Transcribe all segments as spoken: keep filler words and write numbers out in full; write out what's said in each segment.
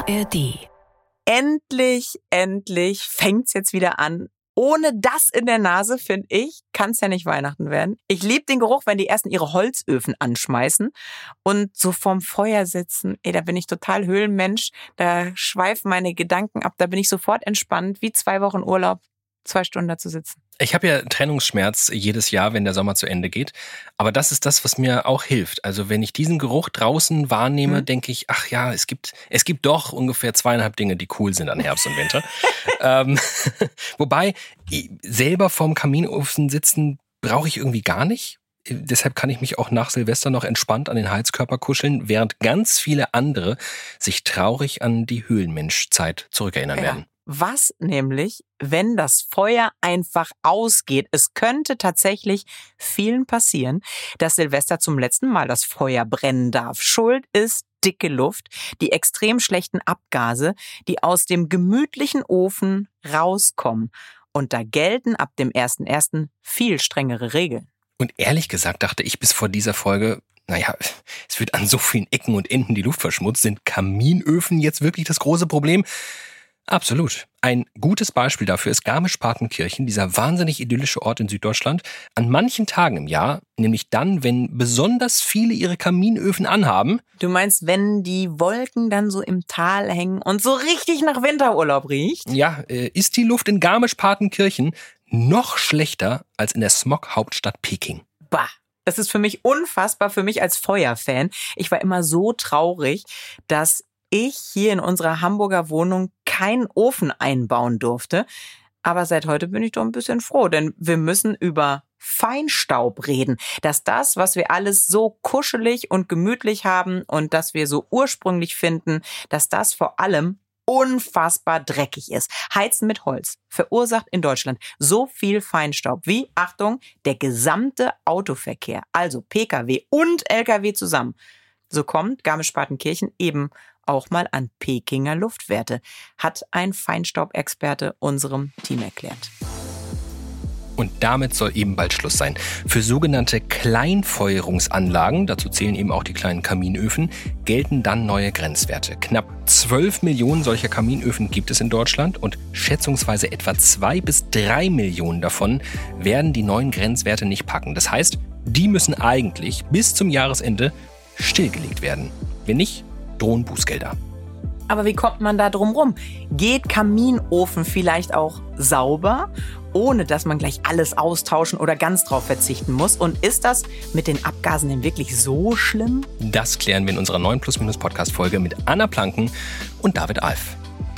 A R D. Endlich, endlich fängt's jetzt wieder an. Ohne das in der Nase, finde ich, kann's ja nicht Weihnachten werden. Ich liebe den Geruch, wenn die Ersten ihre Holzöfen anschmeißen und so vorm Feuer sitzen. Ey, da bin ich total Höhlenmensch. Da schweifen meine Gedanken ab. Da bin ich sofort entspannt, wie zwei Wochen Urlaub, zwei Stunden da zu sitzen. Ich habe ja Trennungsschmerz jedes Jahr, wenn der Sommer zu Ende geht. Aber das ist das, was mir auch hilft. Also wenn ich diesen Geruch draußen wahrnehme, mhm. denke ich, ach ja, es gibt es gibt doch ungefähr zweieinhalb Dinge, die cool sind an Herbst und Winter. ähm, wobei, selber vorm Kaminofen sitzen brauche ich irgendwie gar nicht. Deshalb kann ich mich auch nach Silvester noch entspannt an den Heizkörper kuscheln, während ganz viele andere sich traurig an die Höhlenmenschzeit zurückerinnern ja. werden. Was nämlich, wenn das Feuer einfach ausgeht? Es könnte tatsächlich vielen passieren, dass Silvester zum letzten Mal das Feuer brennen darf. Schuld ist dicke Luft, die extrem schlechten Abgase, die aus dem gemütlichen Ofen rauskommen. Und da gelten ab dem ersten ersten viel strengere Regeln. Und ehrlich gesagt dachte ich bis vor dieser Folge, naja, es wird an so vielen Ecken und Enden die Luft verschmutzt. Sind Kaminöfen jetzt wirklich das große Problem? Absolut. Ein gutes Beispiel dafür ist Garmisch-Partenkirchen, dieser wahnsinnig idyllische Ort in Süddeutschland. An manchen Tagen im Jahr, nämlich dann, wenn besonders viele ihre Kaminöfen anhaben. Du meinst, wenn die Wolken dann so im Tal hängen und so richtig nach Winterurlaub riecht? Ja, ist die Luft in Garmisch-Partenkirchen noch schlechter als in der Smog-Hauptstadt Peking. Bah. Das ist für mich unfassbar, für mich als Feuerfan. Ich war immer so traurig, dass ich hier in unserer Hamburger Wohnung keinen Ofen einbauen durfte. Aber seit heute bin ich doch ein bisschen froh, denn wir müssen über Feinstaub reden. Dass das, was wir alles so kuschelig und gemütlich haben und das wir so ursprünglich finden, dass das vor allem unfassbar dreckig ist. Heizen mit Holz verursacht in Deutschland so viel Feinstaub wie, Achtung, der gesamte Autoverkehr, also Pkw und Lkw zusammen. So kommt Garmisch-Partenkirchen eben auch mal an Pekinger Luftwerte, hat ein Feinstaubexperte unserem Team erklärt. Und damit soll eben bald Schluss sein. Für sogenannte Kleinfeuerungsanlagen, dazu zählen eben auch die kleinen Kaminöfen, gelten dann neue Grenzwerte. Knapp zwölf Millionen solcher Kaminöfen gibt es in Deutschland und schätzungsweise etwa zwei bis drei Millionen davon werden die neuen Grenzwerte nicht packen. Das heißt, die müssen eigentlich bis zum Jahresende stillgelegt werden. Wenn nicht, drohen Bußgelder. Aber wie kommt man da drum rum? Geht Kaminofen vielleicht auch sauber, ohne dass man gleich alles austauschen oder ganz drauf verzichten muss? Und ist das mit den Abgasen denn wirklich so schlimm? Das klären wir in unserer neuen Plus-Minus-Podcast-Folge mit Anna Planken und David Alf.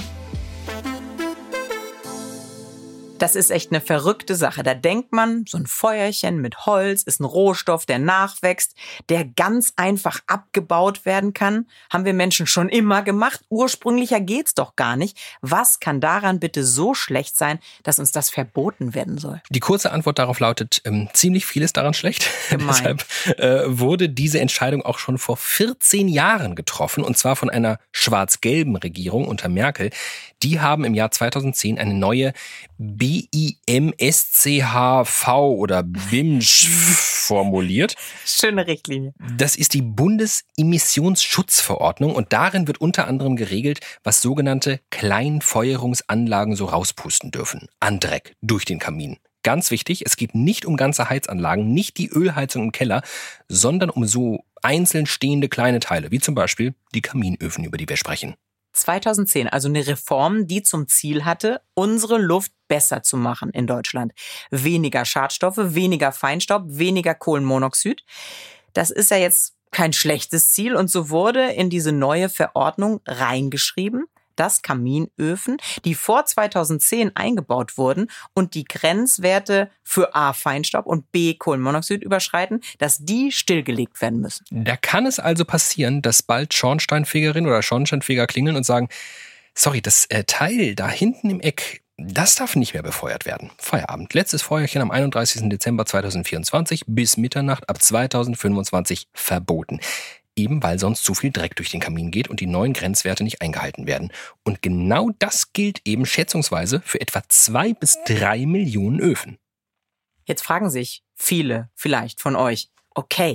Das ist echt eine verrückte Sache. Da denkt man, so ein Feuerchen mit Holz ist ein Rohstoff, der nachwächst, der ganz einfach abgebaut werden kann. Haben wir Menschen schon immer gemacht. Ursprünglicher geht's doch gar nicht. Was kann daran bitte so schlecht sein, dass uns das verboten werden soll? Die kurze Antwort darauf lautet, ähm, ziemlich viel ist daran schlecht. Deshalb äh, wurde diese Entscheidung auch schon vor vierzehn Jahren getroffen, und zwar von einer schwarz-gelben Regierung unter Merkel. Die haben im Jahr zweitausendzehn eine neue B I M S C H V oder B I M S C H formuliert. Schöne Richtlinie. Das ist die Bundesemissionsschutzverordnung und darin wird unter anderem geregelt, was sogenannte Kleinfeuerungsanlagen so rauspusten dürfen. An Dreck durch den Kamin. Ganz wichtig, es geht nicht um ganze Heizanlagen, nicht die Ölheizung im Keller, sondern um so einzeln stehende kleine Teile, wie zum Beispiel die Kaminöfen, über die wir sprechen. zweitausendzehn, also eine Reform, die zum Ziel hatte, unsere Luft besser zu machen in Deutschland. Weniger Schadstoffe, weniger Feinstaub, weniger Kohlenmonoxid. Das ist ja jetzt kein schlechtes Ziel und so wurde in diese neue Verordnung reingeschrieben, dass Kaminöfen, die vor zweitausendzehn eingebaut wurden und die Grenzwerte für A, Feinstaub und B, Kohlenmonoxid überschreiten, dass die stillgelegt werden müssen. Da kann es also passieren, dass bald Schornsteinfegerinnen oder Schornsteinfeger klingeln und sagen, sorry, das äh, Teil da hinten im Eck, das darf nicht mehr befeuert werden. Feierabend. Letztes Feuerchen am einunddreißigsten Dezember zweitausendvierundzwanzig bis Mitternacht ab zweitausendfünfundzwanzig verboten. Eben weil sonst zu viel Dreck durch den Kamin geht und die neuen Grenzwerte nicht eingehalten werden. Und genau das gilt eben schätzungsweise für etwa zwei bis drei Millionen Öfen. Jetzt fragen sich viele vielleicht von euch, okay,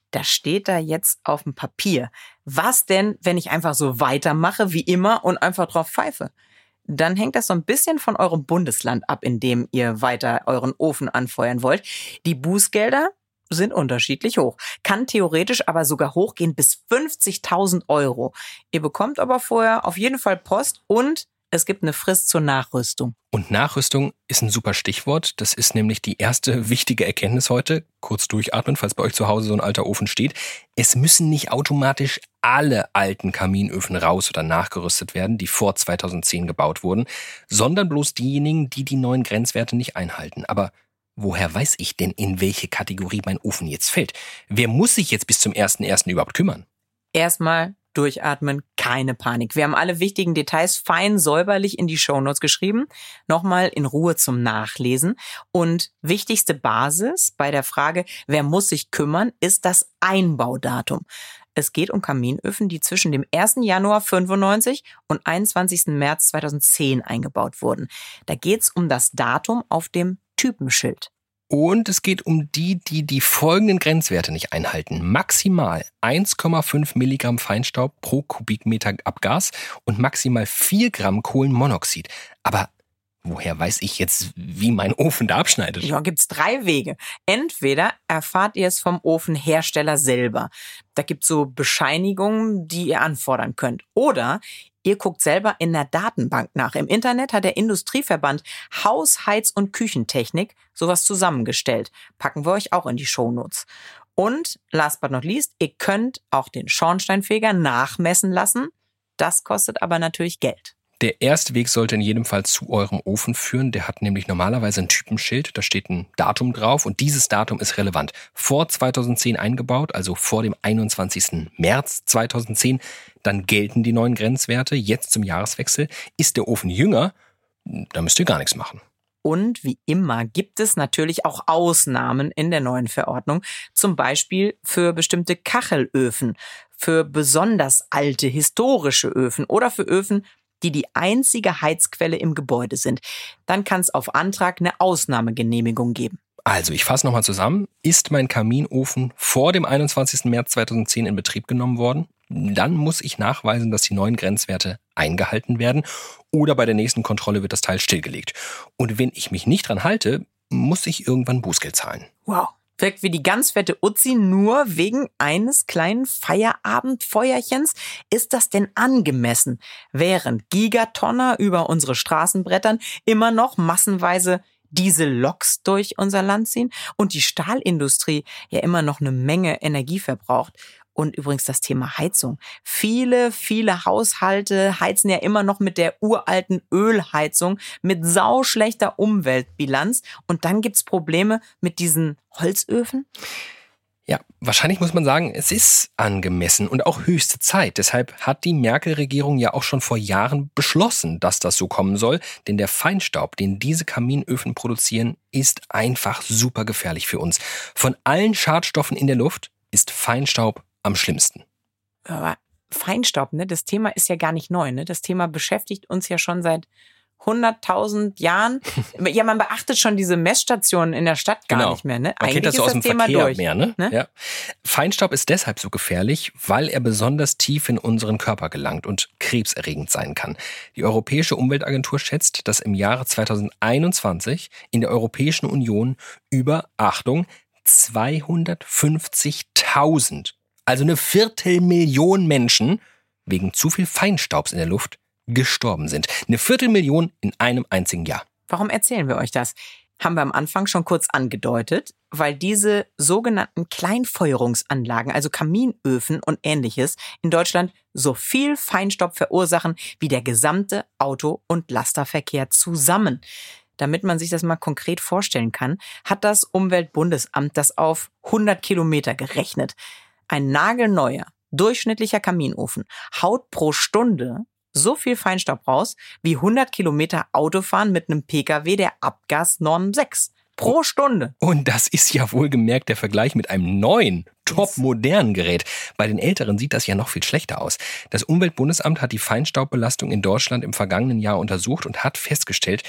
da steht da jetzt auf dem Papier. Was denn, wenn ich einfach so weitermache wie immer und einfach drauf pfeife? Dann hängt das so ein bisschen von eurem Bundesland ab, in dem ihr weiter euren Ofen anfeuern wollt. Die Bußgelder sind unterschiedlich hoch. Kann theoretisch aber sogar hochgehen bis fünfzigtausend Euro. Ihr bekommt aber vorher auf jeden Fall Post und es gibt eine Frist zur Nachrüstung. Und Nachrüstung ist ein super Stichwort. Das ist nämlich die erste wichtige Erkenntnis heute. Kurz durchatmen, falls bei euch zu Hause so ein alter Ofen steht. Es müssen nicht automatisch alle alten Kaminöfen raus oder nachgerüstet werden, die vor zweitausendzehn gebaut wurden, sondern bloß diejenigen, die die neuen Grenzwerte nicht einhalten. Aber woher weiß ich denn, in welche Kategorie mein Ofen jetzt fällt? Wer muss sich jetzt bis zum ersten ersten überhaupt kümmern? Erstmal durchatmen, keine Panik. Wir haben alle wichtigen Details fein säuberlich in die Shownotes geschrieben. Nochmal in Ruhe zum Nachlesen. Und wichtigste Basis bei der Frage, wer muss sich kümmern, ist das Einbaudatum. Es geht um Kaminöfen, die zwischen dem ersten Januar fünfundneunzig und einundzwanzigsten März zweitausendzehn eingebaut wurden. Da geht's um das Datum auf dem Typenschild. Und es geht um die, die die folgenden Grenzwerte nicht einhalten. Maximal eins Komma fünf Milligramm Feinstaub pro Kubikmeter Abgas und maximal vier Gramm Kohlenmonoxid. Aber woher weiß ich jetzt, wie mein Ofen da abschneidet? Ja, gibt's drei Wege. Entweder erfahrt ihr es vom Ofenhersteller selber. Da gibt's so Bescheinigungen, die ihr anfordern könnt. Oder ihr guckt selber in der Datenbank nach. Im Internet hat der Industrieverband Haus-, Heiz- und Küchentechnik sowas zusammengestellt. Packen wir euch auch in die Shownotes. Und last but not least, ihr könnt auch den Schornsteinfeger nachmessen lassen. Das kostet aber natürlich Geld. Der erste Weg sollte in jedem Fall zu eurem Ofen führen. Der hat nämlich normalerweise ein Typenschild. Da steht ein Datum drauf und dieses Datum ist relevant. Vor zweitausendzehn eingebaut, also vor dem einundzwanzigsten März zweitausendzehn, dann gelten die neuen Grenzwerte. Jetzt zum Jahreswechsel. Ist der Ofen jünger, dann müsst ihr gar nichts machen. Und wie immer gibt es natürlich auch Ausnahmen in der neuen Verordnung. Zum Beispiel für bestimmte Kachelöfen, für besonders alte historische Öfen oder für Öfen, die die einzige Heizquelle im Gebäude sind. Dann kann es auf Antrag eine Ausnahmegenehmigung geben. Also, ich fasse nochmal zusammen. Ist mein Kaminofen vor dem einundzwanzigsten März zweitausendzehn in Betrieb genommen worden? Dann muss ich nachweisen, dass die neuen Grenzwerte eingehalten werden oder bei der nächsten Kontrolle wird das Teil stillgelegt. Und wenn ich mich nicht dran halte, muss ich irgendwann Bußgeld zahlen. Wow. Wirkt wie die ganz fette Uzi, nur wegen eines kleinen Feierabendfeuerchens. Ist das denn angemessen? Während Gigatonner über unsere Straßen brettern, immer noch massenweise Dieselloks durch unser Land ziehen und die Stahlindustrie ja immer noch eine Menge Energie verbraucht. Und übrigens das Thema Heizung. Viele, viele Haushalte heizen ja immer noch mit der uralten Ölheizung mit sauschlechter Umweltbilanz. Und dann gibt's Probleme mit diesen Holzöfen? Ja, wahrscheinlich muss man sagen, es ist angemessen und auch höchste Zeit. Deshalb hat die Merkel-Regierung ja auch schon vor Jahren beschlossen, dass das so kommen soll. Denn der Feinstaub, den diese Kaminöfen produzieren, ist einfach super gefährlich für uns. Von allen Schadstoffen in der Luft ist Feinstaub am schlimmsten. Aber Feinstaub, ne, das Thema ist ja gar nicht neu, ne? Das Thema beschäftigt uns ja schon seit hunderttausend Jahren. Ja, man beachtet schon diese Messstationen in der Stadt gar genau. nicht mehr, ne? Man Eigentlich kennt das so ist aus das dem Thema Verkehr durch. mehr, ne? ne? Ja. Feinstaub ist deshalb so gefährlich, weil er besonders tief in unseren Körper gelangt und krebserregend sein kann. Die Europäische Umweltagentur schätzt, dass im Jahre zweitausendeinundzwanzig in der Europäischen Union über, Achtung, zweihundertfünfzigtausend, also eine Viertelmillion Menschen, wegen zu viel Feinstaubs in der Luft gestorben sind. Eine Viertelmillion in einem einzigen Jahr. Warum erzählen wir euch das? Haben wir am Anfang schon kurz angedeutet, weil diese sogenannten Kleinfeuerungsanlagen, also Kaminöfen und Ähnliches, in Deutschland so viel Feinstaub verursachen wie der gesamte Auto- und Lasterverkehr zusammen. Damit man sich das mal konkret vorstellen kann, hat das Umweltbundesamt das auf hundert Kilometer gerechnet. Ein nagelneuer, durchschnittlicher Kaminofen haut pro Stunde so viel Feinstaub raus wie hundert Kilometer Autofahren mit einem Pkw der Abgasnorm sechs. Pro Stunde. Und das ist ja wohlgemerkt der Vergleich mit einem neuen, topmodernen Gerät. Bei den älteren sieht das ja noch viel schlechter aus. Das Umweltbundesamt hat die Feinstaubbelastung in Deutschland im vergangenen Jahr untersucht und hat festgestellt,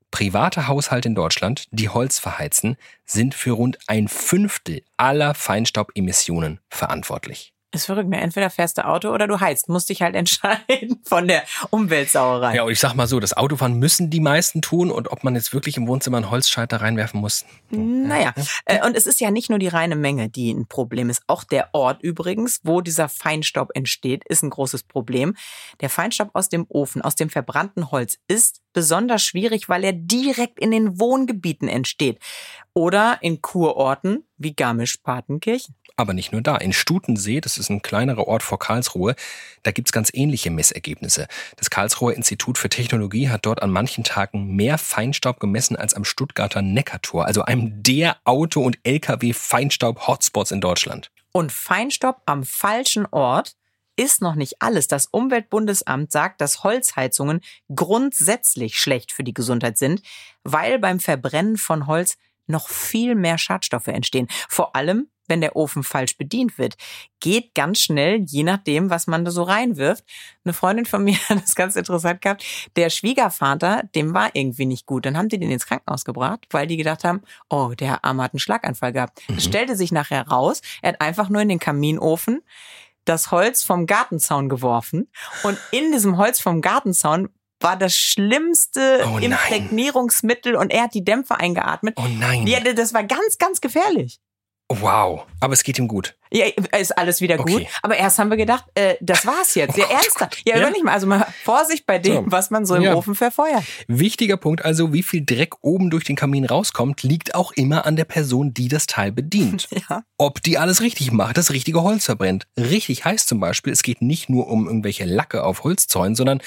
Private Haushalte in Deutschland, die Holz verheizen, sind für rund ein Fünftel aller Feinstaubemissionen verantwortlich. Ist verrückt, ne? Entweder fährst du Auto oder du heizt. Musst dich halt entscheiden von der Umweltsauerei. Ja, und ich sag mal so, das Autofahren müssen die meisten tun und ob man jetzt wirklich im Wohnzimmer einen Holzscheit da reinwerfen muss. Naja, ja. Und es ist ja nicht nur die reine Menge, die ein Problem ist. Auch der Ort übrigens, wo dieser Feinstaub entsteht, ist ein großes Problem. Der Feinstaub aus dem Ofen, aus dem verbrannten Holz ist besonders schwierig, weil er direkt in den Wohngebieten entsteht. Oder in Kurorten wie Garmisch-Partenkirchen. Aber nicht nur da. In Stutensee, das ist ein kleinerer Ort vor Karlsruhe, da gibt's ganz ähnliche Messergebnisse. Das Karlsruher Institut für Technologie hat dort an manchen Tagen mehr Feinstaub gemessen als am Stuttgarter Neckartor, also einem der Auto- und L K W-Feinstaub-Hotspots in Deutschland. Und Feinstaub am falschen Ort ist noch nicht alles. Das Umweltbundesamt sagt, dass Holzheizungen grundsätzlich schlecht für die Gesundheit sind, weil beim Verbrennen von Holz noch viel mehr Schadstoffe entstehen. Vor allem, wenn der Ofen falsch bedient wird. Geht ganz schnell, je nachdem, was man da so reinwirft. Eine Freundin von mir hat das ganz interessant gehabt. Der Schwiegervater, dem war irgendwie nicht gut. Dann haben die den ins Krankenhaus gebracht, weil die gedacht haben, oh, der Arme hat einen Schlaganfall gehabt. Es mhm. stellte sich nachher raus, er hat einfach nur in den Kaminofen das Holz vom Gartenzaun geworfen. Und in diesem Holz vom Gartenzaun war das schlimmste oh Imprägnierungsmittel und er hat die Dämpfe eingeatmet. Oh nein. Ja, das war ganz, ganz gefährlich. Wow, aber es geht ihm gut. Ja, ist alles wieder gut. Okay. Aber erst haben wir gedacht, äh, das war's jetzt. Ja, Oh Gott, ernsthaft. Ja, ja. überleg mal. Also mal Vorsicht bei dem, So. was man so im Ja. Ofen verfeuert. Wichtiger Punkt also, wie viel Dreck oben durch den Kamin rauskommt, liegt auch immer an der Person, die das Teil bedient. Ja. Ob die alles richtig macht, das richtige Holz verbrennt. Richtig heißt zum Beispiel, es geht nicht nur um irgendwelche Lacke auf Holzzäunen, sondern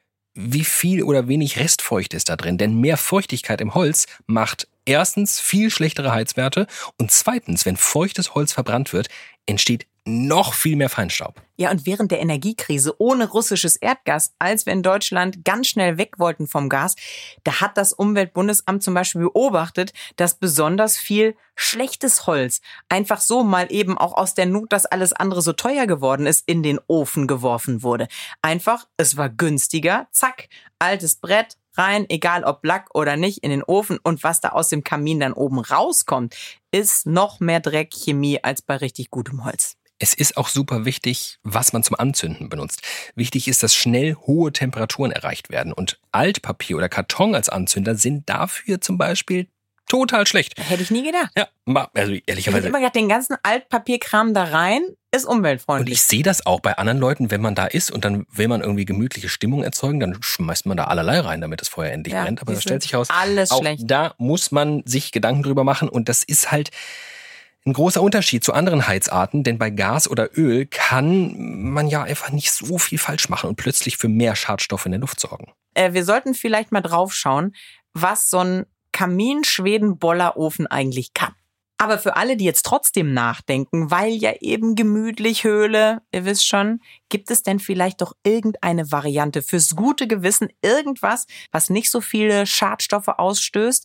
wie viel oder wenig Restfeucht ist da drin. Denn mehr Feuchtigkeit im Holz macht erstens viel schlechtere Heizwerte und zweitens, wenn feuchtes Holz verbrannt wird, entsteht noch viel mehr Feinstaub. Ja, und während der Energiekrise ohne russisches Erdgas, als wir in Deutschland ganz schnell weg wollten vom Gas, da hat das Umweltbundesamt zum Beispiel beobachtet, dass besonders viel schlechtes Holz einfach so mal eben auch aus der Not, dass alles andere so teuer geworden ist, in den Ofen geworfen wurde. Einfach, es war günstiger, zack, altes Brett, rein, egal ob Lack oder nicht, in den Ofen. Und was da aus dem Kamin dann oben rauskommt, ist noch mehr Dreck, Chemie als bei richtig gutem Holz. Es ist auch super wichtig, was man zum Anzünden benutzt. Wichtig ist, dass schnell hohe Temperaturen erreicht werden. Und Altpapier oder Karton als Anzünder sind dafür zum Beispiel total schlecht. Hätte ich nie gedacht. Ja, also Ich hätte ehrlicherweise. immer gedacht, den ganzen Altpapierkram da rein ist Und umweltfreundlich. ich sehe das auch bei anderen Leuten, wenn man da ist und dann will man irgendwie gemütliche Stimmung erzeugen, dann schmeißt man da allerlei rein, damit das Feuer endlich Ja, brennt. Aber die das stellt sind sich raus, alles auch schlecht. da muss man sich Gedanken drüber machen und das ist halt ein großer Unterschied zu anderen Heizarten, denn bei Gas oder Öl kann man ja einfach nicht so viel falsch machen und plötzlich für mehr Schadstoffe in der Luft sorgen. Äh, wir sollten vielleicht mal drauf schauen, was so ein Kamin-Schweden-Bollerofen eigentlich kann. Aber für alle, die jetzt trotzdem nachdenken, weil ja eben gemütlich Höhle, ihr wisst schon, gibt es denn vielleicht doch irgendeine Variante fürs gute Gewissen, irgendwas, was nicht so viele Schadstoffe ausstößt?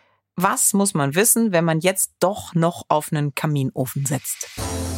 Was muss man wissen, wenn man jetzt doch noch auf einen Kaminofen setzt?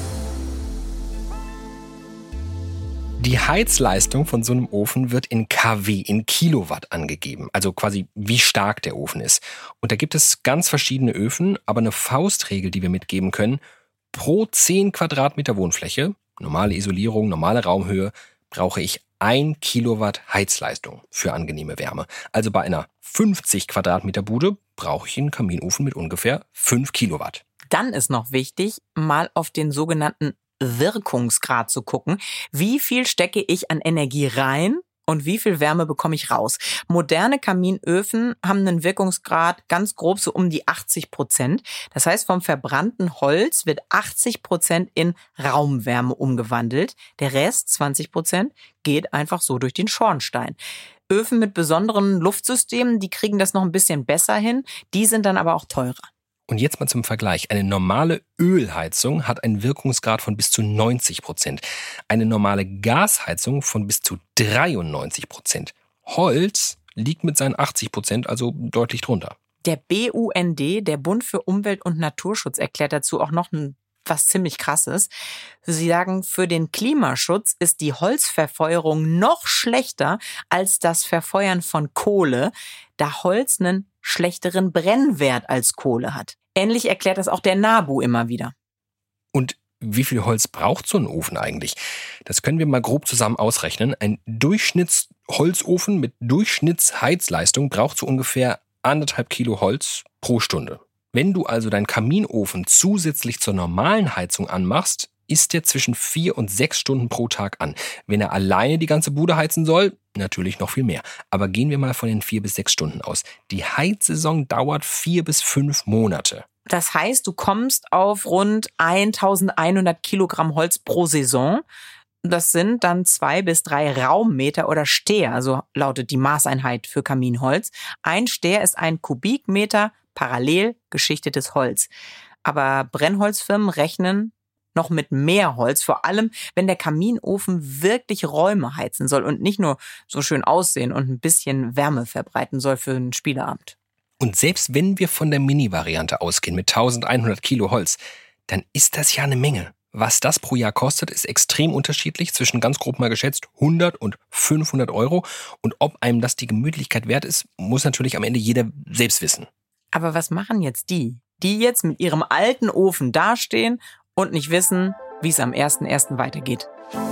Die Heizleistung von so einem Ofen wird in KW, in Kilowatt angegeben, also quasi wie stark der Ofen ist. Und da gibt es ganz verschiedene Öfen, aber eine Faustregel, die wir mitgeben können, pro zehn Quadratmeter Wohnfläche, normale Isolierung, normale Raumhöhe, brauche ich ein Kilowatt Heizleistung für angenehme Wärme. Also bei einer fünfzig Quadratmeter Bude brauche ich einen Kaminofen mit ungefähr fünf Kilowatt. Dann ist noch wichtig, mal auf den sogenannten Wirkungsgrad zu gucken. Wie viel stecke ich an Energie rein und wie viel Wärme bekomme ich raus? Moderne Kaminöfen haben einen Wirkungsgrad ganz grob so um die achtzig Prozent. Das heißt, vom verbrannten Holz wird achtzig Prozent in Raumwärme umgewandelt. Der Rest, zwanzig Prozent, geht einfach so durch den Schornstein. Öfen mit besonderen Luftsystemen, die kriegen das noch ein bisschen besser hin. Die sind dann aber auch teurer. Und jetzt mal zum Vergleich. Eine normale Ölheizung hat einen Wirkungsgrad von bis zu neunzig Prozent. Eine normale Gasheizung von bis zu dreiundneunzig Prozent. Holz liegt mit seinen achtzig Prozent also deutlich drunter. Der B U N D, der Bund für Umwelt und Naturschutz, erklärt dazu auch noch ein was ziemlich krasses. Sie sagen, für den Klimaschutz ist die Holzverfeuerung noch schlechter als das Verfeuern von Kohle, da Holz einen schlechteren Brennwert als Kohle hat. Ähnlich erklärt das auch der NABU immer wieder. Und wie viel Holz braucht so ein Ofen eigentlich? Das können wir mal grob zusammen ausrechnen. Ein Durchschnittsholzofen mit Durchschnittsheizleistung braucht so ungefähr anderthalb Kilo Holz pro Stunde. Wenn du also deinen Kaminofen zusätzlich zur normalen Heizung anmachst, ist der zwischen vier und sechs Stunden pro Tag an. Wenn er alleine die ganze Bude heizen soll, natürlich noch viel mehr. Aber gehen wir mal von den vier bis sechs Stunden aus. Die Heizsaison dauert vier bis fünf Monate. Das heißt, du kommst auf rund eintausendeinhundert Kilogramm Holz pro Saison. Das sind dann zwei bis drei Raummeter oder Steher, so lautet die Maßeinheit für Kaminholz. Ein Steher ist ein Kubikmeter parallel geschichtetes Holz. Aber Brennholzfirmen rechnen noch mit mehr Holz, vor allem wenn der Kaminofen wirklich Räume heizen soll und nicht nur so schön aussehen und ein bisschen Wärme verbreiten soll für einen Spieleabend. Und selbst wenn wir von der Mini-Variante ausgehen mit eintausendeinhundert Kilo Holz, dann ist das ja eine Menge. Was das pro Jahr kostet, ist extrem unterschiedlich, zwischen ganz grob mal geschätzt hundert und fünfhundert Euro. Und ob einem das die Gemütlichkeit wert ist, muss natürlich am Ende jeder selbst wissen. Aber was machen jetzt die, die jetzt mit ihrem alten Ofen dastehen und nicht wissen, wie es am ersten ersten weitergeht?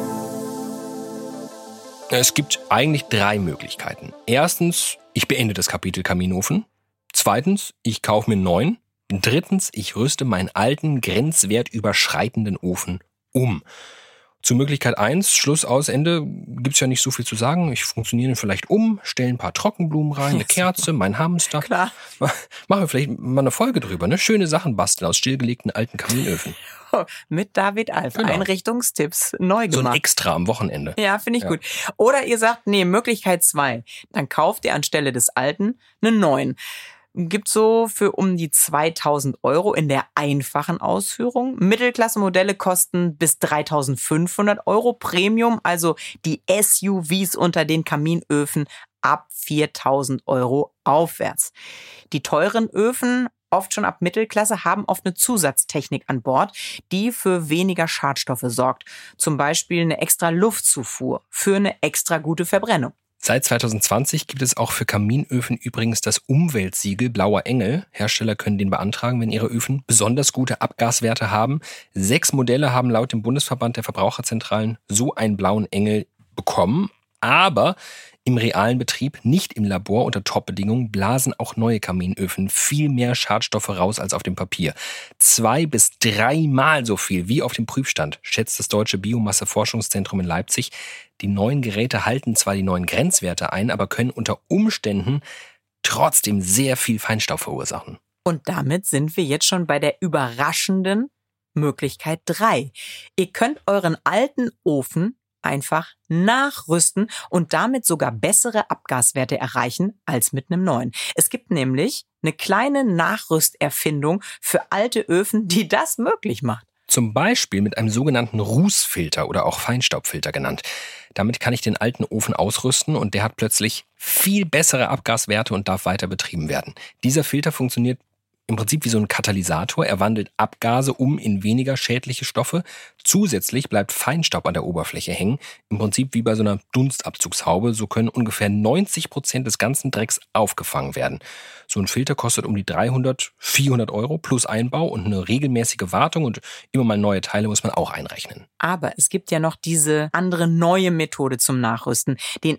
Es gibt eigentlich drei Möglichkeiten. Erstens, ich beende das Kapitel Kaminofen. Zweitens, ich kaufe mir einen neuen. Drittens, ich rüste meinen alten, grenzwertüberschreitenden Ofen um. Zu Möglichkeit eins, Schluss, aus, Ende, gibt's ja nicht so viel zu sagen. Ich funktioniere vielleicht um, stelle ein paar Trockenblumen rein, eine Kerze, mein Hamster. Klar. Machen wir vielleicht mal eine Folge drüber, ne? Schöne Sachen basteln aus stillgelegten alten Kaminöfen. Mit David Alf. Genau. Einrichtungstipps neu gemacht. So ein Extra am Wochenende. Ja, finde ich Ja. gut. Oder ihr sagt, nee, Möglichkeit zwei. Dann kauft ihr anstelle des alten einen neuen. Gibt so für um die zweitausend Euro in der einfachen Ausführung. Mittelklasse-Modelle kosten bis dreitausendfünfhundert Euro. Premium, also die S U Vs unter den Kaminöfen, ab viertausend Euro aufwärts. Die teuren Öfen, oft schon ab Mittelklasse, haben oft eine Zusatztechnik an Bord, die für weniger Schadstoffe sorgt. Zum Beispiel eine extra Luftzufuhr für eine extra gute Verbrennung. Seit zweitausendzwanzig gibt es auch für Kaminöfen übrigens das Umweltsiegel Blauer Engel. Hersteller können den beantragen, wenn ihre Öfen besonders gute Abgaswerte haben. Sechs Modelle haben laut dem Bundesverband der Verbraucherzentralen so einen blauen Engel bekommen. Aber im realen Betrieb, nicht im Labor unter Top-Bedingungen, blasen auch neue Kaminöfen viel mehr Schadstoffe raus als auf dem Papier. Zwei bis dreimal so viel wie auf dem Prüfstand, schätzt das Deutsche Biomasseforschungszentrum in Leipzig. Die neuen Geräte halten zwar die neuen Grenzwerte ein, aber können unter Umständen trotzdem sehr viel Feinstaub verursachen. Und damit sind wir jetzt schon bei der überraschenden Möglichkeit drei. Ihr könnt euren alten Ofen einfach nachrüsten und damit sogar bessere Abgaswerte erreichen als mit einem neuen. Es gibt nämlich eine kleine Nachrüsterfindung für alte Öfen, die das möglich macht. Zum Beispiel mit einem sogenannten Rußfilter oder auch Feinstaubfilter genannt. Damit kann ich den alten Ofen ausrüsten und der hat plötzlich viel bessere Abgaswerte und darf weiter betrieben werden. Dieser Filter funktioniert im Prinzip wie so ein Katalysator. Er wandelt Abgase um in weniger schädliche Stoffe. Zusätzlich bleibt Feinstaub an der Oberfläche hängen. Im Prinzip wie bei so einer Dunstabzugshaube. So können ungefähr neunzig Prozent des ganzen Drecks aufgefangen werden. So ein Filter kostet um die dreihundert, vierhundert Euro plus Einbau und eine regelmäßige Wartung und immer mal neue Teile muss man auch einrechnen. Aber es gibt ja noch diese andere neue Methode zum Nachrüsten, den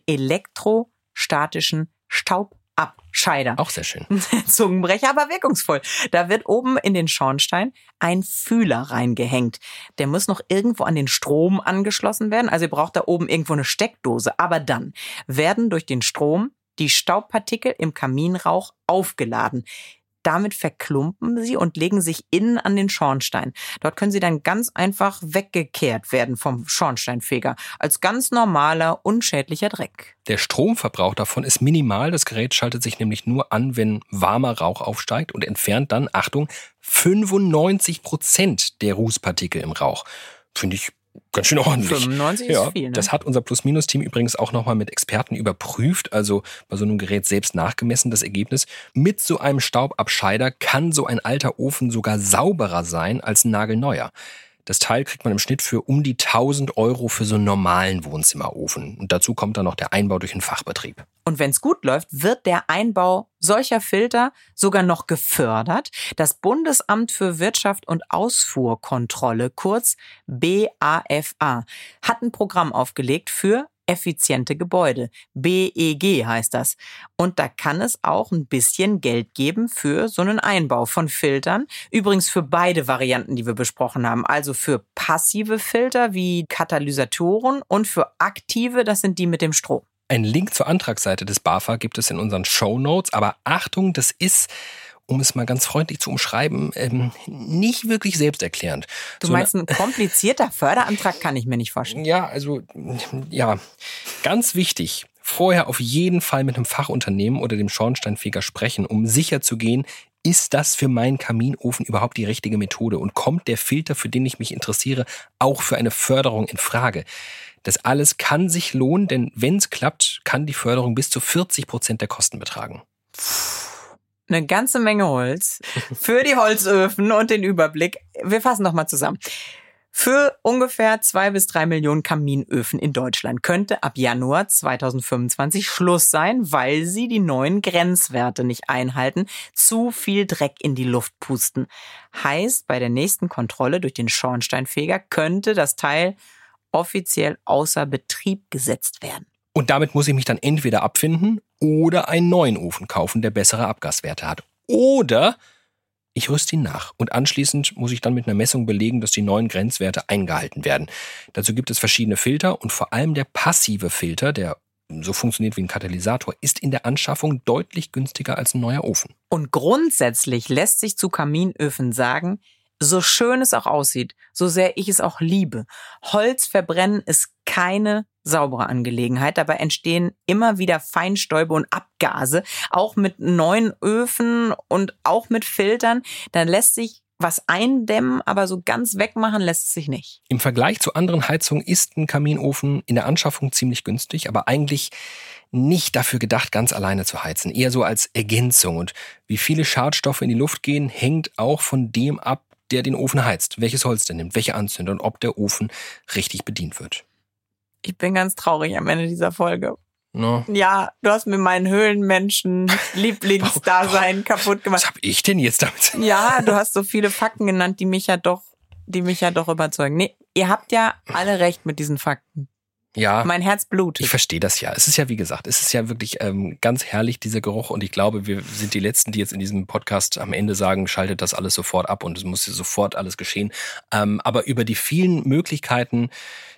elektrostatischen Staubabscheider. Auch sehr schön. Zungenbrecher, aber wirkungsvoll. Da wird oben in den Schornstein ein Fühler reingehängt. Der muss noch irgendwo an den Strom angeschlossen werden. Also ihr braucht da oben irgendwo eine Steckdose. Aber dann werden durch den Strom die Staubpartikel im Kaminrauch aufgeladen. Damit verklumpen sie und legen sich innen an den Schornstein. Dort können sie dann ganz einfach weggekehrt werden vom Schornsteinfeger. Als ganz normaler, unschädlicher Dreck. Der Stromverbrauch davon ist minimal. Das Gerät schaltet sich nämlich nur an, wenn warmer Rauch aufsteigt und entfernt dann, Achtung, fünfundneunzig Prozent der Rußpartikel im Rauch. Finde ich Ganz schön ordentlich. fünfundneunzig ja, ist viel, ne? Das hat unser Plus-Minus-Team übrigens auch nochmal mit Experten überprüft, also bei so einem Gerät selbst nachgemessen, das Ergebnis. Mit so einem Staubabscheider kann so ein alter Ofen sogar sauberer sein als ein nagelneuer. Das Teil kriegt man im Schnitt für um die tausend Euro für so einen normalen Wohnzimmerofen. Und dazu kommt dann noch der Einbau durch einen Fachbetrieb. Und wenn es gut läuft, wird der Einbau solcher Filter sogar noch gefördert. Das Bundesamt für Wirtschaft und Ausfuhrkontrolle, kurz B A F A, hat ein Programm aufgelegt für effiziente Gebäude. B E G heißt das. Und da kann es auch ein bisschen Geld geben für so einen Einbau von Filtern. Übrigens für beide Varianten, die wir besprochen haben. Also für passive Filter wie Katalysatoren und für aktive, das sind die mit dem Strom. Ein Link zur Antragsseite des BAFA gibt es in unseren Shownotes. Aber Achtung, das ist, um es mal ganz freundlich zu umschreiben, ähm, nicht wirklich selbsterklärend. Du so meinst, ein komplizierter Förderantrag kann ich mir nicht vorstellen? Ja, also, ja, ganz wichtig. Vorher auf jeden Fall mit einem Fachunternehmen oder dem Schornsteinfeger sprechen, um sicher zu gehen, ist das für meinen Kaminofen überhaupt die richtige Methode? Und kommt der Filter, für den ich mich interessiere, auch für eine Förderung in Frage? Das alles kann sich lohnen, denn wenn es klappt, kann die Förderung bis zu vierzig Prozent der Kosten betragen. Eine ganze Menge Holz für die Holzöfen und den Überblick. Wir fassen noch mal zusammen. Für ungefähr zwei bis drei Millionen Kaminöfen in Deutschland könnte ab Januar zweitausendfünfundzwanzig Schluss sein, weil sie die neuen Grenzwerte nicht einhalten, zu viel Dreck in die Luft pusten. Heißt, bei der nächsten Kontrolle durch den Schornsteinfeger könnte das Teil offiziell außer Betrieb gesetzt werden. Und damit muss ich mich dann entweder abfinden oder einen neuen Ofen kaufen, der bessere Abgaswerte hat. Oder ich rüste ihn nach. Und anschließend muss ich dann mit einer Messung belegen, dass die neuen Grenzwerte eingehalten werden. Dazu gibt es verschiedene Filter und vor allem der passive Filter, der so funktioniert wie ein Katalysator, ist in der Anschaffung deutlich günstiger als ein neuer Ofen. Und grundsätzlich lässt sich zu Kaminöfen sagen, so schön es auch aussieht, so sehr ich es auch liebe, Holz verbrennen ist keine saubere Angelegenheit. Dabei entstehen immer wieder Feinstäube und Abgase, auch mit neuen Öfen und auch mit Filtern. Dann lässt sich was eindämmen, aber so ganz wegmachen lässt es sich nicht. Im Vergleich zu anderen Heizungen ist ein Kaminofen in der Anschaffung ziemlich günstig, aber eigentlich nicht dafür gedacht, ganz alleine zu heizen. Eher so als Ergänzung. Und wie viele Schadstoffe in die Luft gehen, hängt auch von dem ab, der den Ofen heizt, welches Holz der nimmt, welche Anzünder und ob der Ofen richtig bedient wird. Ich bin ganz traurig am Ende dieser Folge. No. Ja, du hast mir meinen Höhlenmenschen-Lieblingsdasein kaputt gemacht. Was hab ich denn jetzt damit? Ja, du hast so viele Fakten genannt, die mich ja doch, die mich ja doch überzeugen. Nee, ihr habt ja alle recht mit diesen Fakten. Ja. Mein Herz blutet. Ich verstehe das ja. Es ist ja, wie gesagt, es ist ja wirklich ähm, ganz herrlich, dieser Geruch. Und ich glaube, wir sind die Letzten, die jetzt in diesem Podcast am Ende sagen, schaltet das alles sofort ab und es muss sofort alles geschehen. Ähm, aber über die vielen Möglichkeiten,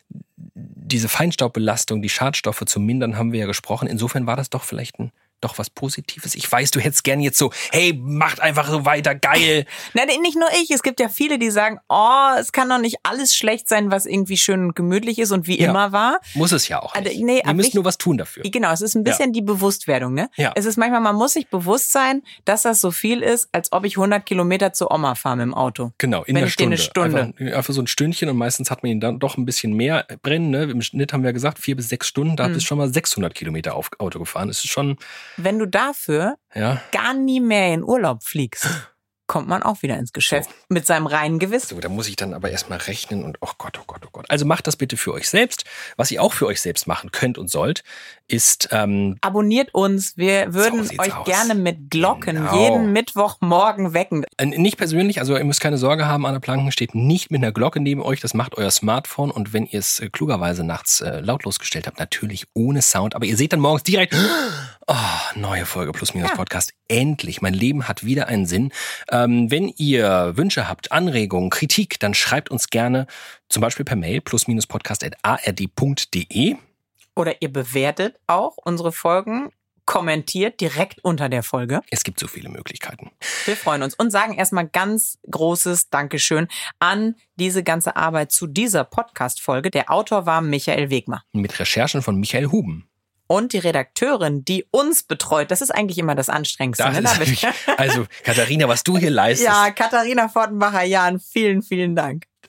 diese Feinstaubbelastung, die Schadstoffe zu mindern, haben wir ja gesprochen. Insofern war das doch vielleicht ein doch was Positives. Ich weiß, du hättest gern jetzt so, hey, macht einfach so weiter, geil. Nein, nicht nur ich. Es gibt ja viele, die sagen, oh, es kann doch nicht alles schlecht sein, was irgendwie schön und gemütlich ist und wie ja, immer war. Muss es ja auch nicht. Also, nee, wir müssen ich, nur was tun dafür. Genau, es ist ein bisschen ja. die Bewusstwerdung. Ne? Ja. Es ist manchmal, man muss sich bewusst sein, dass das so viel ist, als ob ich hundert Kilometer zur Oma fahre mit dem Auto. Genau, in Wenn einer ich Stunde. Eine Stunde. Einfach, einfach so ein Stündchen und meistens hat man ihn dann doch ein bisschen mehr brennen. Ne? Im Schnitt haben wir gesagt, vier bis sechs Stunden. Da hm. bist du schon mal sechshundert Kilometer auf Auto gefahren. Das ist schon... Wenn du dafür Ja. gar nie mehr in Urlaub fliegst, kommt man auch wieder ins Geschäft so. Mit seinem reinen Gewissen. So, da muss ich dann aber erstmal rechnen und oh Gott, oh Gott, oh Gott. Also macht das bitte für euch selbst. Was ihr auch für euch selbst machen könnt und sollt, ist... Ähm, abonniert uns. Wir würden so euch aus. gerne mit Glocken genau. jeden Mittwochmorgen wecken. Nicht persönlich, also ihr müsst keine Sorge haben, Anna Planken steht nicht mit einer Glocke neben euch. Das macht euer Smartphone und wenn ihr es äh, klugerweise nachts äh, lautlos gestellt habt, natürlich ohne Sound. Aber ihr seht dann morgens direkt... Oh, neue Folge Plus Minus ja. Podcast. Endlich. Mein Leben hat wieder einen Sinn. Ähm, wenn ihr Wünsche habt, Anregungen, Kritik, dann schreibt uns gerne zum Beispiel per Mail plus minus podcast at a r d punkt d e. Oder ihr bewertet auch unsere Folgen, kommentiert direkt unter der Folge. Es gibt so viele Möglichkeiten. Wir freuen uns und sagen erstmal ganz großes Dankeschön an diese ganze Arbeit zu dieser Podcast-Folge. Der Autor war Michael Wegmer. Mit Recherchen von Michael Huben. Und die Redakteurin, die uns betreut, das ist eigentlich immer das Anstrengendste. Das ne, ist also, Katharina, was du hier leistest. Ja, Katharina Fortenbacher-Jahn, vielen, vielen Dank.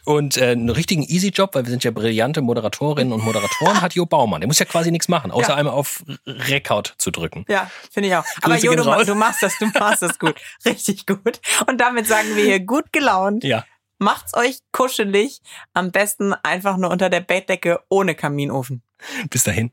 Und äh, einen richtigen Easy-Job, weil wir sind ja brillante Moderatorinnen und Moderatoren, hat Jo Baumann. Der muss ja quasi nichts machen, außer ja. einmal auf Record zu drücken. Ja, finde ich auch. Aber Jo, du, du machst das, du machst das gut. Richtig gut. Und damit sagen wir hier gut gelaunt. Ja. Macht's euch kuschelig. Am besten einfach nur unter der Bettdecke ohne Kaminofen. Bis dahin.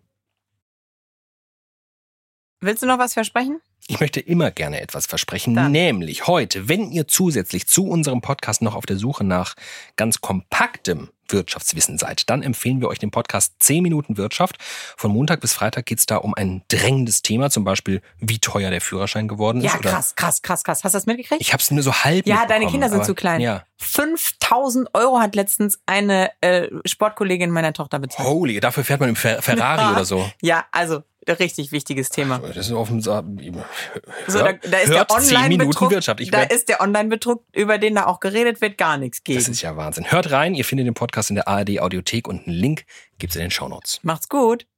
Willst du noch was versprechen? Ich möchte immer gerne etwas versprechen, Dann. nämlich heute, wenn ihr zusätzlich zu unserem Podcast noch auf der Suche nach ganz kompaktem Wirtschaftswissen seid, dann empfehlen wir euch den Podcast zehn Minuten Wirtschaft. Von Montag bis Freitag geht es da um ein drängendes Thema, zum Beispiel, wie teuer der Führerschein geworden ist. Ja, krass, krass, krass, krass. Hast du das mitgekriegt? Ich habe es nur so halb Ja, deine Kinder sind aber, zu klein. Ja. fünftausend Euro hat letztens eine äh, Sportkollegin meiner Tochter bezahlt. Holy, dafür fährt man im Fer- Ferrari oder so. Ja, also richtig wichtiges Thema. Das ist offen. So, da, da ist der Online-Betrug, da ist der Online-Betrug, über den da auch geredet wird, gar nichts gegen. Das ist ja Wahnsinn. Hört rein, ihr findet den Podcast in der A R D Audiothek und einen Link gibt's in den Shownotes. Macht's gut.